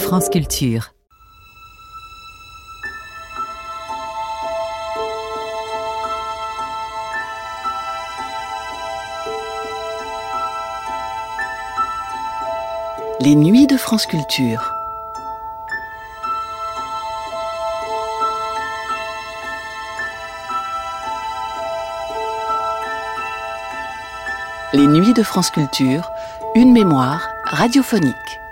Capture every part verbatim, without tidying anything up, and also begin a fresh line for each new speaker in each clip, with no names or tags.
France Culture.
Les nuits de France Culture. Les nuits de France Culture, une mémoire radiophonique.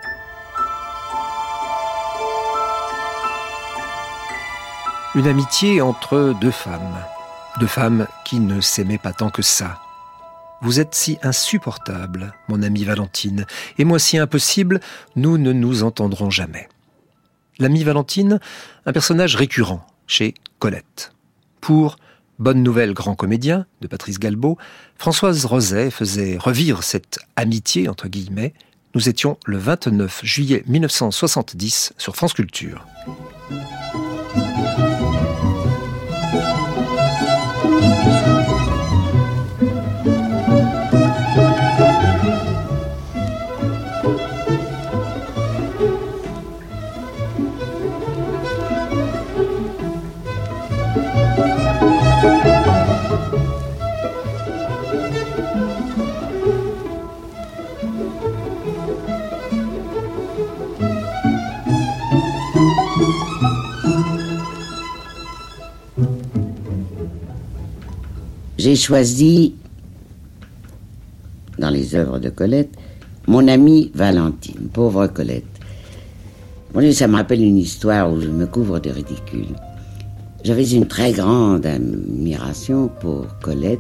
Une amitié entre deux femmes. Deux femmes qui ne s'aimaient pas tant que ça. Vous êtes si insupportable, mon amie Valentine, et moi si impossible, nous ne nous entendrons jamais. L'amie Valentine, un personnage récurrent chez Colette. Pour Bonne Nouvelle Grand Comédien, de Patrice Galbaud, Françoise Roset faisait revivre cette amitié, entre guillemets. Nous étions le vingt-neuf juillet mille neuf cent soixante-dix sur France Culture.
J'ai choisi, dans les œuvres de Colette, mon amie Valentine, pauvre Colette. Bon, ça me rappelle une histoire où je me couvre de ridicule. J'avais une très grande admiration pour Colette,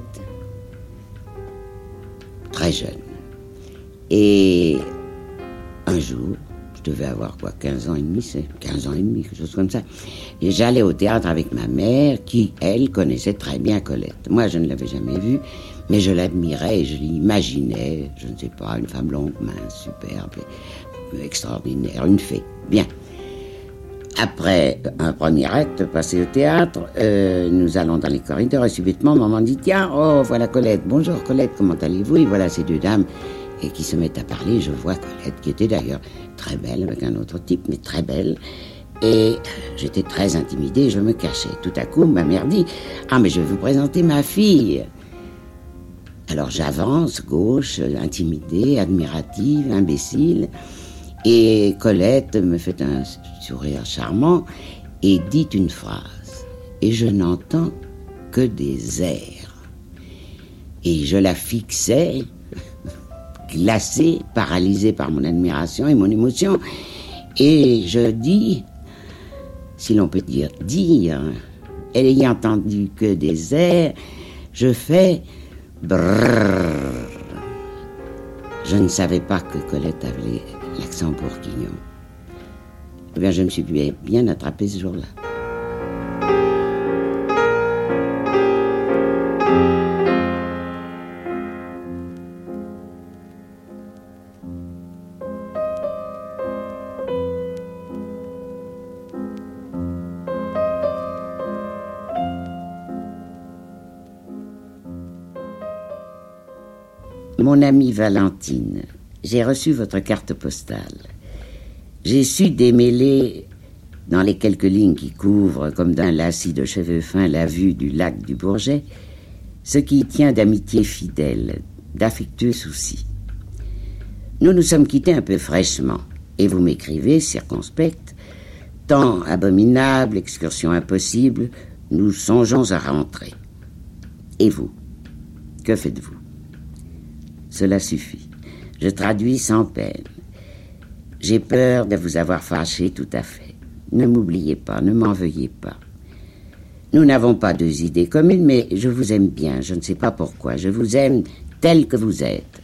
très jeune. Et un jour, je devais avoir quoi, quinze ans et demi, c'est quinze ans et demi, quelque chose comme ça. Et j'allais au théâtre avec ma mère, qui, elle, connaissait très bien Colette. Moi, je ne l'avais jamais vue, mais je l'admirais et je l'imaginais, je ne sais pas, une femme longue, mince, superbe, extraordinaire, une fée. Bien. Après un premier acte passé au théâtre, euh, nous allons dans les corridors et subitement, maman dit, tiens, oh, voilà Colette. Bonjour Colette, comment allez-vous? Et voilà ces deux dames et qui se mettent à parler. Je vois Colette, qui était d'ailleurs très belle, avec un autre type, mais très belle. Et j'étais très intimidée, je me cachais. Tout à coup, ma mère dit, ah, mais je vais vous présenter ma fille. Alors j'avance, gauche, intimidée, admirative, imbécile. Et Colette me fait un sourire charmant et dit une phrase. Et je n'entends que des airs. Et je la fixais, glacée, paralysée par mon admiration et mon émotion. Et je dis, si l'on peut dire dire, elle ayant entendu que des airs, je fais brrrr. Je ne savais pas que Colette avait l'accent bourguignon. Eh bien, je me suis bien attrapée ce jour-là. Mon amie Valentine, j'ai reçu votre carte postale. J'ai su démêler, dans les quelques lignes qui couvrent, comme d'un lacis de cheveux fins, la vue du lac du Bourget, ce qui y tient d'amitié fidèle, d'affectueux soucis. Nous nous sommes quittés un peu fraîchement, et vous m'écrivez, circonspecte, temps abominable, excursion impossible, nous songeons à rentrer. Et vous, que faites-vous? Cela suffit. Je traduis sans peine. J'ai peur de vous avoir fâché tout à fait. Ne m'oubliez pas, ne m'en veuillez pas. Nous n'avons pas deux idées communes, mais je vous aime bien, je ne sais pas pourquoi. Je vous aime tel que vous êtes,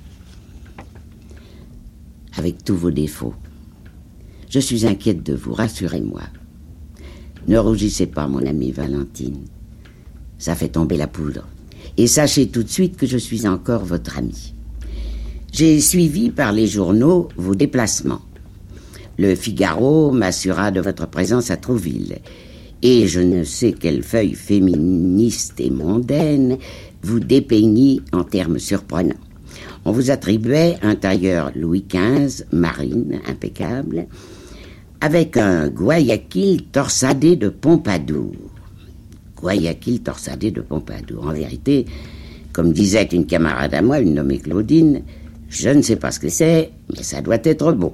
avec tous vos défauts. Je suis inquiète de vous, rassurez-moi. Ne rougissez pas, mon amie Valentine. Ça fait tomber la poudre. Et sachez tout de suite que je suis encore votre amie. J'ai suivi par les journaux vos déplacements. Le Figaro m'assura de votre présence à Trouville. Et je ne sais quelle feuille féministe et mondaine vous dépeignit en termes surprenants. On vous attribuait un tailleur Louis quinze, marine, impeccable, avec un Guayaquil torsadé de Pompadour. Guayaquil torsadé de Pompadour. En vérité, comme disait une camarade à moi, une nommée Claudine, je ne sais pas ce que c'est, mais ça doit être beau.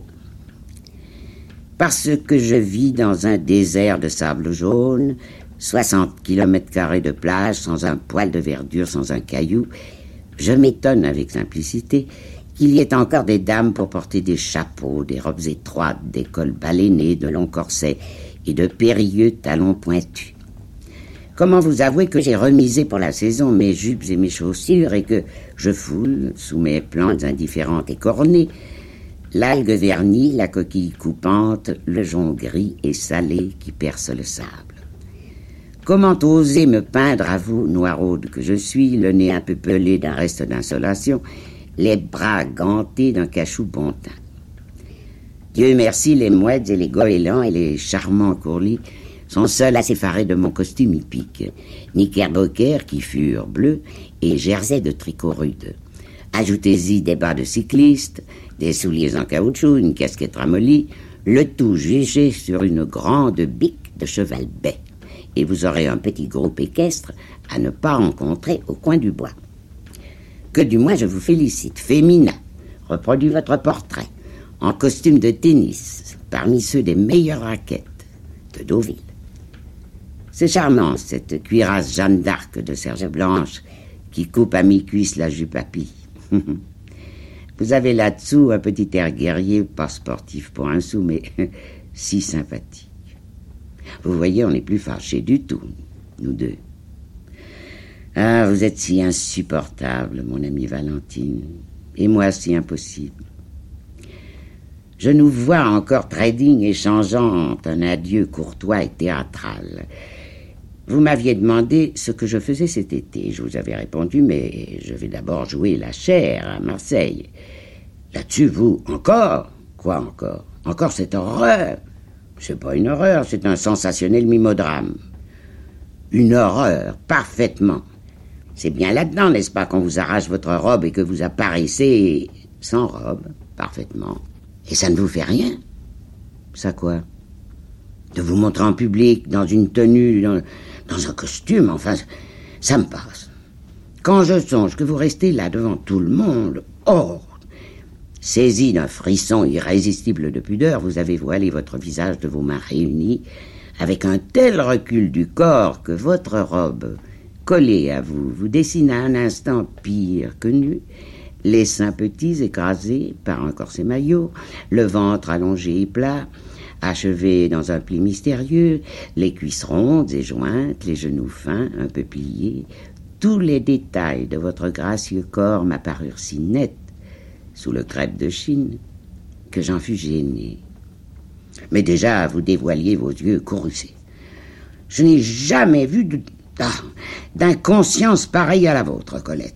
Parce que je vis dans un désert de sable jaune, soixante kilomètres carrés de plage, sans un poil de verdure, sans un caillou, je m'étonne avec simplicité qu'il y ait encore des dames pour porter des chapeaux, des robes étroites, des cols balénés, de longs corsets et de périlleux talons pointus. Comment vous avouer que j'ai remisé pour la saison mes jupes et mes chaussures et que je foule, sous mes plantes indifférentes et cornées, l'algue vernie, la coquille coupante, le jonc gris et salé qui perce le sable. Comment oser me peindre à vous, noiraude que je suis, le nez un peu pelé d'un reste d'insolation, les bras gantés d'un cachou bon teint. Dieu merci, les mouettes et les goélands et les charmants courlis sont seuls à s'effarer de mon costume hippique, knickerbocker qui furent bleus et jersey de tricot rude. Ajoutez-y des bas de cycliste, des souliers en caoutchouc, une casquette ramollie, le tout jugé sur une grande bique de cheval bai. Et vous aurez un petit groupe équestre à ne pas rencontrer au coin du bois. Que du moins je vous félicite, féminin, reproduit votre portrait, en costume de tennis, parmi ceux des meilleures raquettes de Deauville. C'est charmant, cette cuirasse Jeanne d'Arc de serge blanche qui coupe à mi-cuisse la jupe à plis. Vous avez là-dessous un petit air guerrier, pas sportif pour un sou, mais si sympathique. Vous voyez, on n'est plus fâchés du tout, nous deux. Ah, vous êtes si insupportable, mon amie Valentine, et moi si impossible. Je nous vois encore trading échangeant un adieu courtois et théâtral. Vous m'aviez demandé ce que je faisais cet été. Je vous avais répondu, mais je vais d'abord jouer la chaire à Marseille. Là-dessus, vous, encore? Quoi encore? Encore cette horreur? C'est pas une horreur, c'est un sensationnel mimodrame. Une horreur, parfaitement. C'est bien là-dedans, n'est-ce pas, qu'on vous arrache votre robe et que vous apparaissez sans robe, parfaitement. Et ça ne vous fait rien? Ça quoi? De vous montrer en public, dans une tenue, dans, dans un costume, enfin, ça me passe. Quand je songe que vous restez là devant tout le monde, oh, saisi d'un frisson irrésistible de pudeur, vous avez voilé votre visage de vos mains réunies, avec un tel recul du corps que votre robe, collée à vous, vous dessine à un instant pire que nu, les seins petits écrasés par un corset maillot, le ventre allongé et plat, achevé dans un pli mystérieux, les cuisses rondes et jointes, les genoux fins, un peu pliés, tous les détails de votre gracieux corps m'apparurent si nets sous le crêpe de Chine que j'en fus gêné. Mais déjà, vous dévoiliez vos yeux courroucés. Je n'ai jamais vu de, ah, d'inconscience pareille à la vôtre, Colette.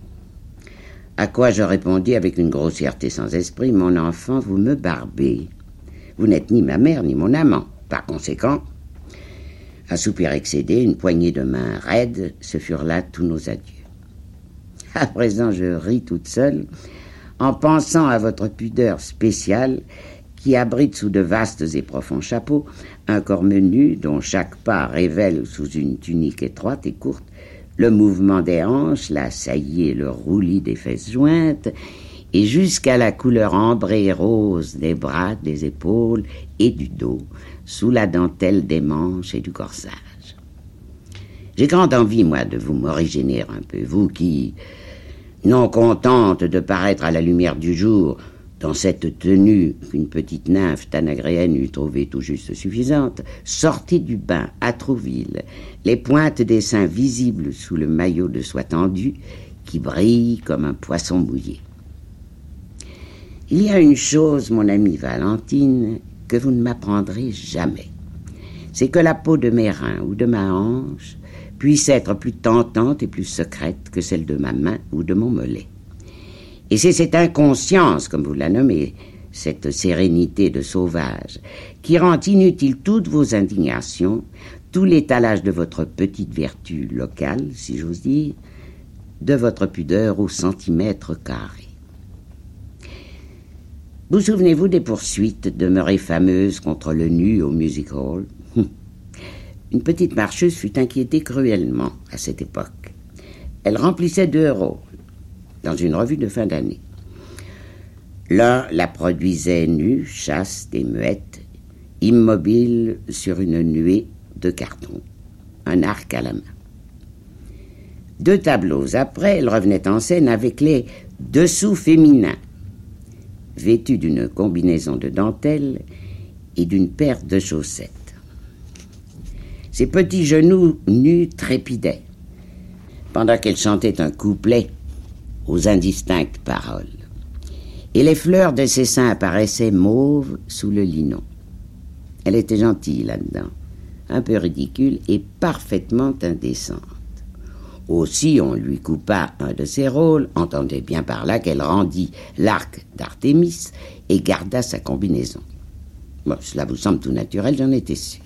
À quoi je répondis avec une grossièreté sans esprit, mon enfant, vous me barbez. Vous n'êtes ni ma mère ni mon amant. Par conséquent, un soupir excédé, une poignée de mains raides, ce furent là tous nos adieux. À présent, je ris toute seule, en pensant à votre pudeur spéciale qui abrite sous de vastes et profonds chapeaux un corps menu dont chaque pas révèle sous une tunique étroite et courte le mouvement des hanches, la saillie et le roulis des fesses jointes, et jusqu'à la couleur ambrée et rose des bras, des épaules et du dos, sous la dentelle des manches et du corsage. J'ai grande envie, moi, de vous m'originer un peu, vous qui, non contente de paraître à la lumière du jour, dans cette tenue qu'une petite nymphe tanagréenne eût trouvée tout juste suffisante, sortez du bain à Trouville, les pointes des seins visibles sous le maillot de soie tendu qui brille comme un poisson mouillé. Il y a une chose, mon amie Valentine, que vous ne m'apprendrez jamais. C'est que la peau de mes reins ou de ma hanche puisse être plus tentante et plus secrète que celle de ma main ou de mon mollet. Et c'est cette inconscience, comme vous la nommez, cette sérénité de sauvage, qui rend inutile toutes vos indignations, tout l'étalage de votre petite vertu locale, si j'ose dire, de votre pudeur au centimètre carré. Vous souvenez-vous des poursuites demeurées fameuses contre le nu au Music Hall? Une petite marcheuse fut inquiétée cruellement à cette époque. Elle remplissait deux rôles dans une revue de fin d'année. L'un la produisait nue, chaste et muette, immobile sur une nuée de carton, un arc à la main. Deux tableaux après, elle revenait en scène avec les dessous féminins, vêtue d'une combinaison de dentelle et d'une paire de chaussettes. Ses petits genoux nus trépidaient, pendant qu'elle chantait un couplet aux indistinctes paroles. Et les fleurs de ses seins apparaissaient mauves sous le linon. Elle était gentille là-dedans, un peu ridicule et parfaitement indécente. Aussi, on lui coupa un de ses rôles, entendez bien par là qu'elle rendit l'arc d'Artémis et garda sa combinaison. Bon, cela vous semble tout naturel, j'en étais sûr.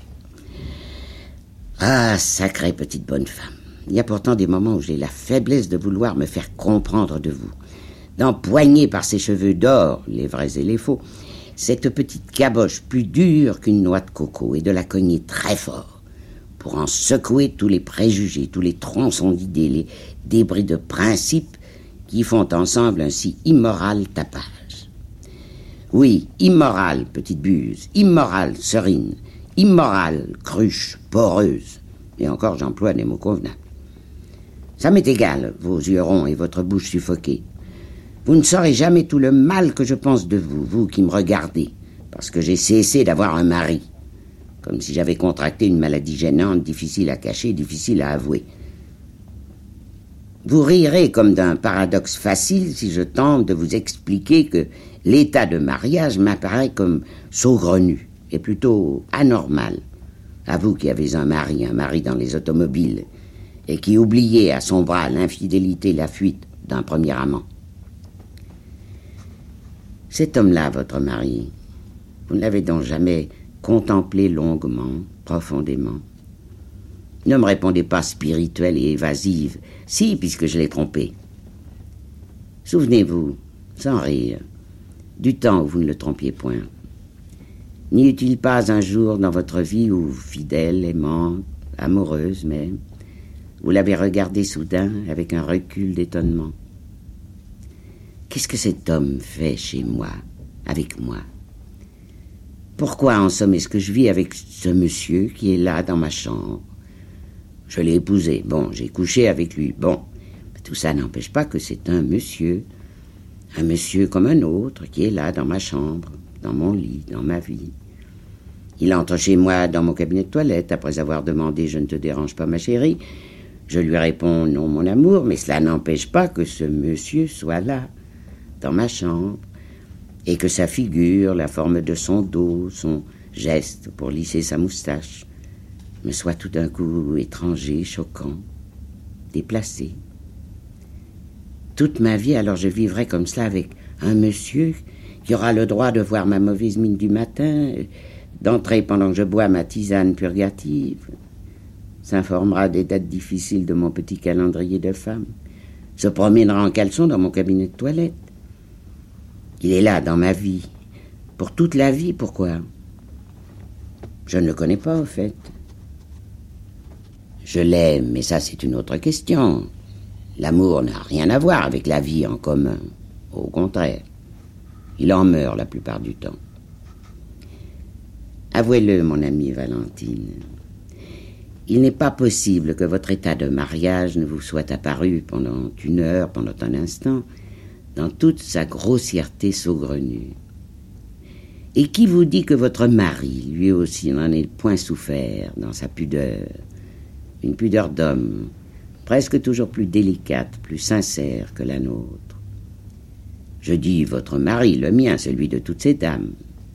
Ah, sacrée petite bonne femme. Il y a pourtant des moments où j'ai la faiblesse de vouloir me faire comprendre de vous, d'empoigner par ses cheveux d'or, les vrais et les faux, cette petite caboche plus dure qu'une noix de coco et de la cogner très fort, pour en secouer tous les préjugés, tous les tronçons d'idées, les débris de principes qui font ensemble un si immoral tapage. Oui, immoral, petite buse, immoral, serine, immoral, cruche, poreuse, et encore j'emploie des mots convenables. Ça m'est égal, vos yeux ronds et votre bouche suffoquée. Vous ne saurez jamais tout le mal que je pense de vous, vous qui me regardez, parce que j'ai cessé d'avoir un mari. Comme si j'avais contracté une maladie gênante, difficile à cacher, difficile à avouer. Vous rirez comme d'un paradoxe facile si je tente de vous expliquer que l'état de mariage m'apparaît comme saugrenu et plutôt anormal. À vous qui avez un mari, un mari dans les automobiles, et qui oubliez à son bras l'infidélité, la fuite d'un premier amant. Cet homme-là, votre mari, vous ne l'avez donc jamais contemplé longuement, profondément? Ne me répondez pas spirituelle et évasive. Si, puisque je l'ai trompé. Souvenez-vous, sans rire, du temps où vous ne le trompiez point. N'y eut-il pas un jour dans votre vie où, fidèle, aimante, amoureuse même, vous l'avez regardé soudain avec un recul d'étonnement? Qu'est-ce que cet homme fait chez moi, avec moi? Pourquoi, en somme, est-ce que je vis avec ce monsieur qui est là dans ma chambre? Je l'ai épousé, bon, j'ai couché avec lui, bon. Mais tout ça n'empêche pas que c'est un monsieur, un monsieur comme un autre qui est là dans ma chambre, dans mon lit, dans ma vie. Il entre chez moi dans mon cabinet de toilette après avoir demandé « Je ne te dérange pas, ma chérie ». Je lui réponds « Non, mon amour », mais cela n'empêche pas que ce monsieur soit là, dans ma chambre, et que sa figure, la forme de son dos, son geste pour lisser sa moustache, me soit tout d'un coup étranger, choquant, déplacé. Toute ma vie, alors je vivrai comme cela avec un monsieur qui aura le droit de voir ma mauvaise mine du matin, d'entrer pendant que je bois ma tisane purgative, s'informera des dates difficiles de mon petit calendrier de femme, se promènera en caleçon dans mon cabinet de toilette. Il est là dans ma vie, pour toute la vie, pourquoi? Je ne le connais pas, au fait. Je l'aime, mais ça c'est une autre question. L'amour n'a rien à voir avec la vie en commun. Au contraire, il en meurt la plupart du temps. Avouez-le, mon amie Valentine, il n'est pas possible que votre état de mariage ne vous soit apparu pendant une heure, pendant un instant, dans toute sa grossièreté saugrenue. Et qui vous dit que votre mari, lui aussi, n'en ait point souffert dans sa pudeur, une pudeur d'homme, presque toujours plus délicate, plus sincère que la nôtre? Je dis votre mari, le mien, celui de toutes ces dames.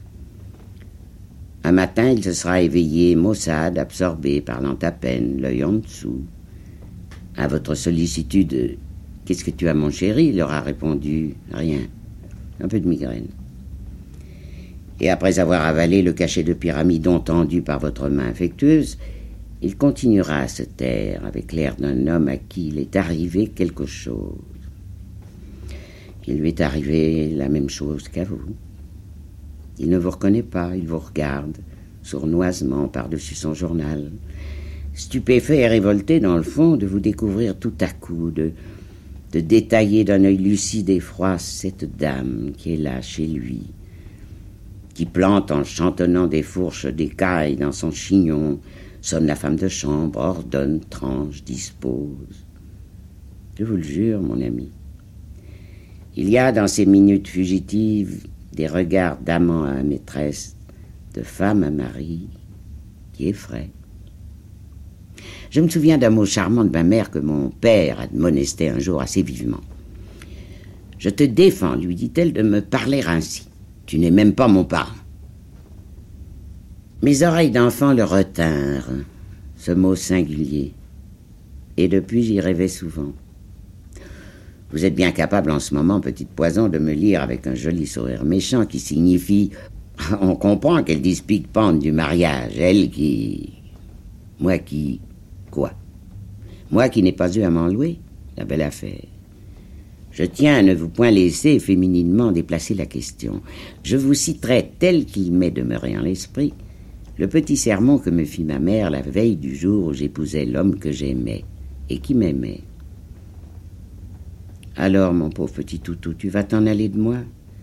Un matin, il se sera éveillé, maussade, absorbé, parlant à peine, l'œil en dessous. À votre sollicitude, « Qu'est-ce que tu as, mon chéri ?» il aura répondu, « Rien, un peu de migraine. » Et après avoir avalé le cachet de pyramidon tendu par votre main affectueuse, il continuera à se taire avec l'air d'un homme à qui il est arrivé quelque chose. Il lui est arrivé la même chose qu'à vous. Il ne vous reconnaît pas, il vous regarde, sournoisement par-dessus son journal, stupéfait et révolté dans le fond de vous découvrir tout à coup, de, de détailler d'un œil lucide et froid cette dame qui est là chez lui, qui plante en chantonnant des fourches d'écailles dans son chignon, sonne la femme de chambre, ordonne, tranche, dispose. Je vous le jure, mon ami, il y a dans ces minutes fugitives des regards d'amant à maîtresse, de femme à mari, qui effraient. Je me souviens d'un mot charmant de ma mère que mon père admonestait un jour assez vivement. « Je te défends, lui dit-elle, de me parler ainsi. Tu n'es même pas mon parent. » Mes oreilles d'enfant le retinrent, ce mot singulier, et depuis j'y rêvais souvent. Vous êtes bien capable en ce moment, petite poison, de me lire avec un joli sourire méchant qui signifie « On comprend qu'elle dispique-pente du mariage, elle qui... Moi qui... Quoi? Moi qui n'ai pas eu à m'en louer, la belle affaire. Je tiens à ne vous point laisser fémininement déplacer la question. Je vous citerai tel qu'il m'est demeuré en l'esprit le petit sermon que me fit ma mère la veille du jour où j'épousais l'homme que j'aimais et qui m'aimait. Alors, mon pauvre petit toutou, tu vas t'en aller de moi?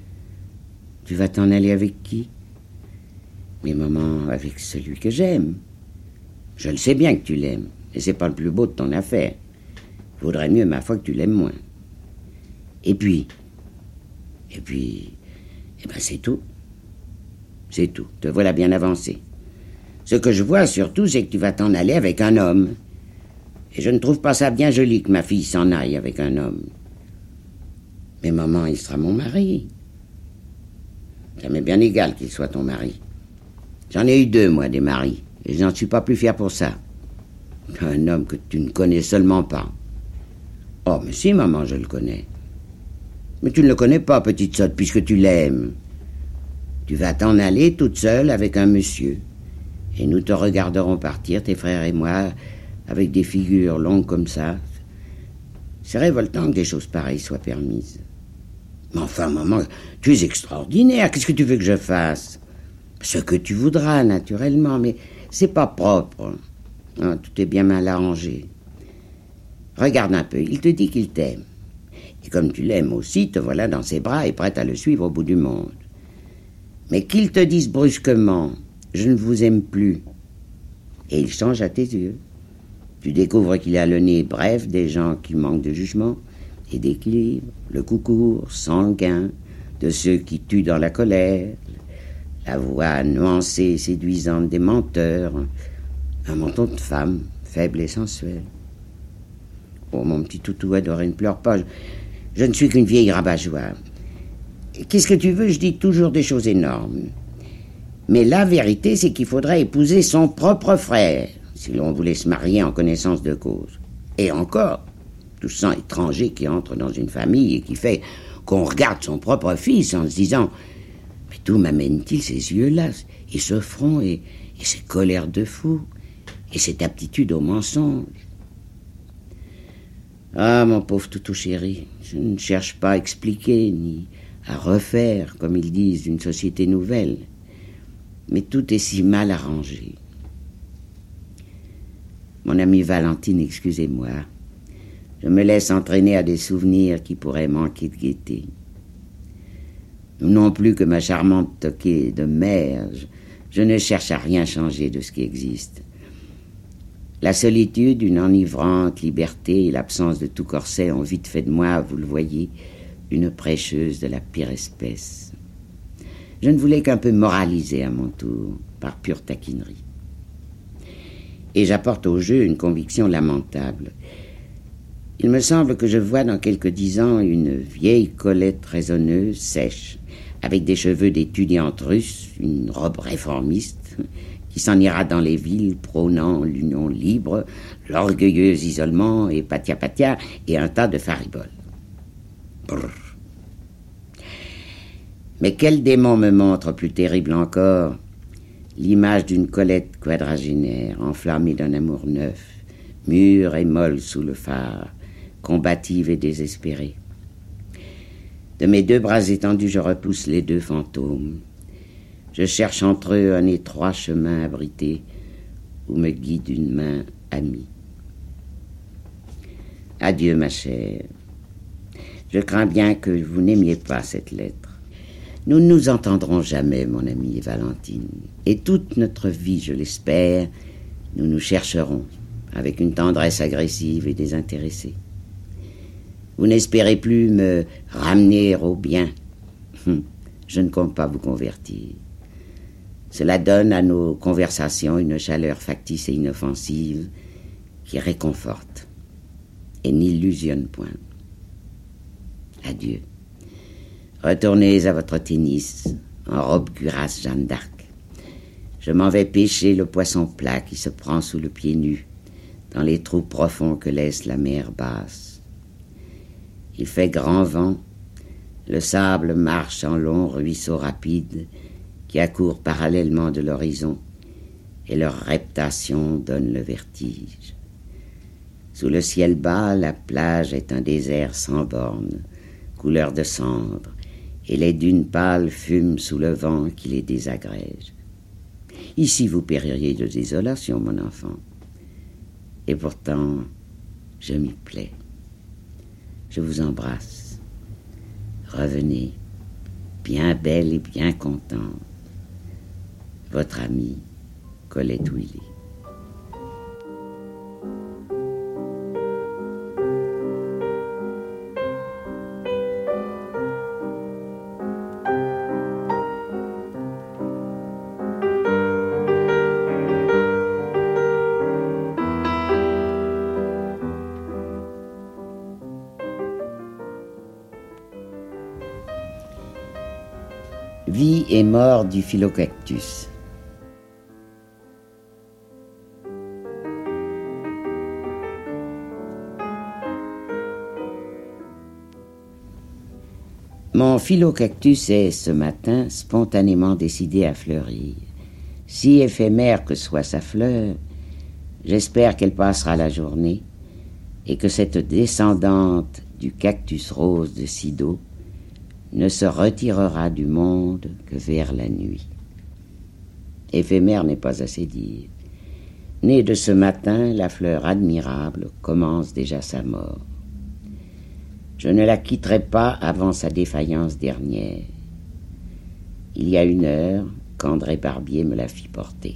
Tu vas t'en aller avec qui? Mais maman, avec celui que j'aime. Je le sais bien que tu l'aimes, et c'est pas le plus beau de ton affaire. Vaudrait mieux, ma foi, que tu l'aimes moins. Et puis, et puis, eh ben c'est tout. C'est tout, te voilà bien avancé. Ce que je vois surtout, c'est que tu vas t'en aller avec un homme. Et je ne trouve pas ça bien joli que ma fille s'en aille avec un homme. Mais maman, il sera mon mari. Ça m'est bien égal qu'il soit ton mari. J'en ai eu deux, moi, des maris, et je n'en suis pas plus fier pour ça. Un homme que tu ne connais seulement pas. Oh, mais si, maman, je le connais. Mais tu ne le connais pas, petite sotte, puisque tu l'aimes. Tu vas t'en aller toute seule avec un monsieur. Et nous te regarderons partir, tes frères et moi, avec des figures longues comme ça. C'est révoltant que des choses pareilles soient permises. Mais enfin, maman, tu es extraordinaire. Qu'est-ce que tu veux que je fasse? Ce que tu voudras, naturellement, mais c'est pas propre. Ah, tout est bien mal arrangé. Regarde un peu, il te dit qu'il t'aime. Et comme tu l'aimes aussi, te voilà dans ses bras et prête à le suivre au bout du monde. Mais qu'il te dise brusquement « Je ne vous aime plus », et il change à tes yeux. Tu découvres qu'il a le nez bref des gens qui manquent de jugement et d'équilibre, le cou court, sanguin, de ceux qui tuent dans la colère, la voix nuancée et séduisante des menteurs, un menton de femme, faible et sensuel. Oh, mon petit toutou adoré, ne pleure pas, je, je ne suis qu'une vieille rabat-joie. Qu'est-ce que tu veux? Je dis toujours des choses énormes. Mais la vérité, c'est qu'il faudrait épouser son propre frère, si l'on voulait se marier en connaissance de cause. Et encore, tout sang étranger qui entre dans une famille et qui fait qu'on regarde son propre fils en se disant « Mais d'où m'amène-t-il ces yeux-là, et ce front, et, et ces colères de fou, et cette aptitude au mensonge ?» Ah, mon pauvre toutou chéri, je ne cherche pas à expliquer, ni à refaire, comme ils disent, une société nouvelle. Mais tout est si mal arrangé. Mon amie Valentine, excusez-moi. Je me laisse entraîner à des souvenirs qui pourraient manquer de gaieté. Non plus que ma charmante toquée de mère, je, je ne cherche à rien changer de ce qui existe. La solitude, une enivrante liberté et l'absence de tout corset ont vite fait de moi, vous le voyez, une prêcheuse de la pire espèce. Je ne voulais qu'un peu moraliser à mon tour, par pure taquinerie. Et j'apporte au jeu une conviction lamentable. Il me semble que je vois dans quelques dix ans une vieille Colette raisonneuse, sèche, avec des cheveux d'étudiante russe, une robe réformiste, qui s'en ira dans les villes prônant l'union libre, l'orgueilleux isolement et patia-patia et un tas de fariboles. Brrr. Mais quel démon me montre plus terrible encore? L'image d'une Colette quadragénaire, enflammée d'un amour neuf, mûre et molle sous le phare, combative et désespérée. De mes deux bras étendus, je repousse les deux fantômes. Je cherche entre eux un étroit chemin abrité où me guide une main amie. Adieu, ma chère. Je crains bien que vous n'aimiez pas cette lettre. Nous ne nous entendrons jamais, mon amie Valentine. Et toute notre vie, je l'espère, nous nous chercherons avec une tendresse agressive et désintéressée. Vous n'espérez plus me ramener au bien. Je ne compte pas vous convertir. Cela donne à nos conversations une chaleur factice et inoffensive qui réconforte et n'illusionne point. Adieu. Retournez à votre tennis en robe cuirasse Jeanne d'Arc. Je m'en vais pêcher le poisson plat qui se prend sous le pied nu dans les trous profonds que laisse la mer basse. Il fait grand vent, le sable marche en longs ruisseaux rapides qui accourent parallèlement de l'horizon, et leur reptation donne le vertige. Sous le ciel bas, la plage est un désert sans bornes, couleur de cendre, et les dunes pâles fument sous le vent qui les désagrège. Ici, vous péririez de désolation, mon enfant. Et pourtant, je m'y plais. Je vous embrasse. Revenez, bien belle et bien contente. Votre amie, Colette Willy. Vie et mort du Philocactus. Mon Philocactus est, ce matin, spontanément décidé à fleurir. Si éphémère que soit sa fleur, j'espère qu'elle passera la journée et que cette descendante du cactus rose de Sido ne se retirera du monde que vers la nuit. Éphémère n'est pas assez dire. Née de ce matin, la fleur admirable commence déjà sa mort. Je ne la quitterai pas avant sa défaillance dernière. Il y a une heure qu'André Barbier me la fit porter.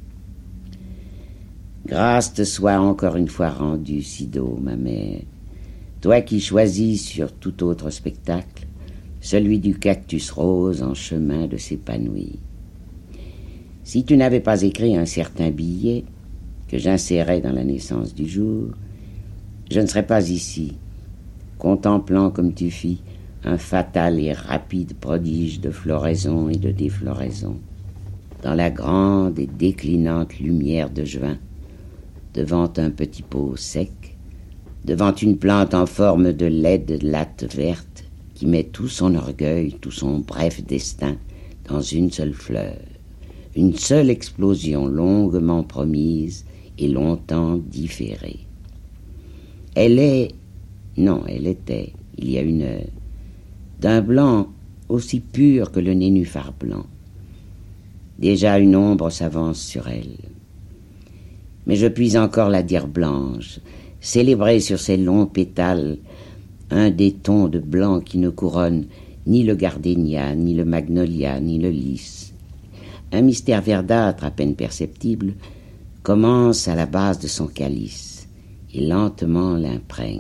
Grâce te soit encore une fois rendue, Sido, ma mère, toi qui choisis sur tout autre spectacle celui du cactus rose en chemin de s'épanouir. Si tu n'avais pas écrit un certain billet que j'insérais dans la naissance du jour, je ne serais pas ici, contemplant comme tu fis un fatal et rapide prodige de floraison et de défloraison, dans la grande et déclinante lumière de juin, devant un petit pot sec, devant une plante en forme de laide latte verte qui met tout son orgueil, tout son bref destin dans une seule fleur, une seule explosion longuement promise et longtemps différée. Elle est, non, elle était, il y a une heure, d'un blanc aussi pur que le nénuphar blanc. Déjà une ombre s'avance sur elle. Mais je puis encore la dire blanche, célébrer sur ses longs pétales un des tons de blanc qui ne couronne ni le gardénia, ni le magnolia, ni le lys. Un mystère verdâtre à peine perceptible commence à la base de son calice et lentement l'imprègne.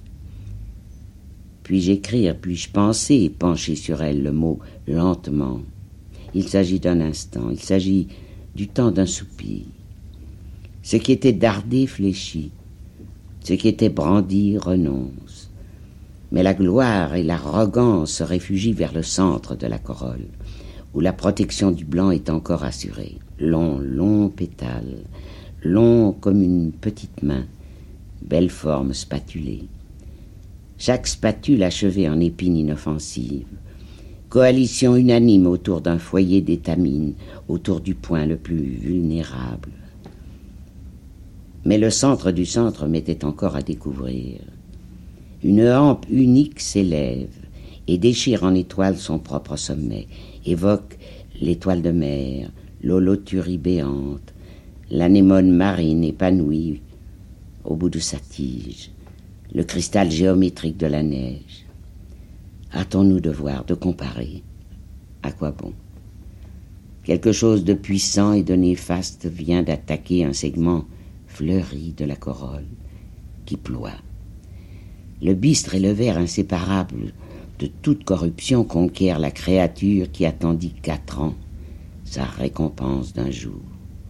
Puis-je écrire, puis-je penser et pencher sur elle le mot lentement. Il s'agit d'un instant, il s'agit du temps d'un soupir. Ce qui était dardé fléchit, ce qui était brandi renonce. Mais la gloire et l'arrogance se réfugient vers le centre de la corolle, où la protection du blanc est encore assurée. Long, long pétale, long comme une petite main, belle forme spatulée. Chaque spatule achevée en épine inoffensive, coalition unanime autour d'un foyer d'étamine, autour du point le plus vulnérable. Mais le centre du centre m'était encore à découvrir. Une hampe unique s'élève et déchire en étoile son propre sommet, évoque l'étoile de mer, l'holoturie béante, l'anémone marine épanouie au bout de sa tige, le cristal géométrique de la neige. Hâtons-nous de voir, de comparer. À quoi bon? Quelque chose de puissant et de néfaste vient d'attaquer un segment fleuri de la corolle qui ploie. Le bistre et le ver, inséparables de toute corruption, conquiert la créature qui attendit quatre ans sa récompense d'un jour.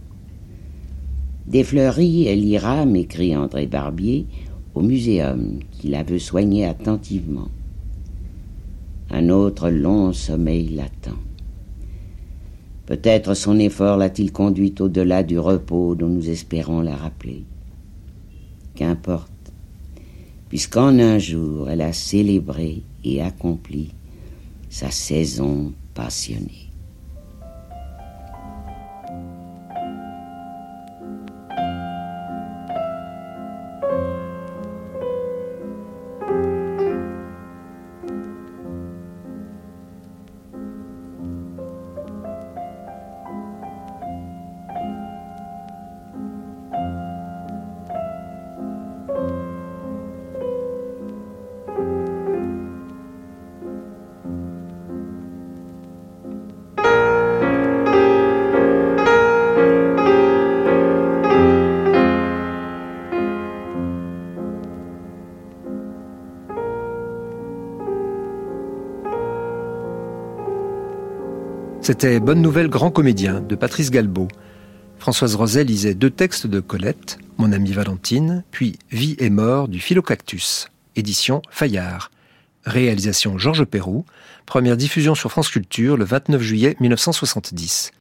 Des fleuries, elle ira, m'écrit André Barbier, au muséum qui la veut soigner attentivement. Un autre long sommeil l'attend. Peut-être son effort l'a-t-il conduite au-delà du repos dont nous espérons la rappeler. Qu'importe, puisqu'en un jour elle a célébré et accompli sa saison passionnée.
C'était Bonne Nouvelle Grand Comédien de Patrice Galbaud. Françoise Roset lisait deux textes de Colette, Mon amie Valentine, puis Vie et mort du Philocactus, édition Fayard. Réalisation Georges Perroux, première diffusion sur France Culture le vingt-neuf juillet mille neuf cent soixante-dix.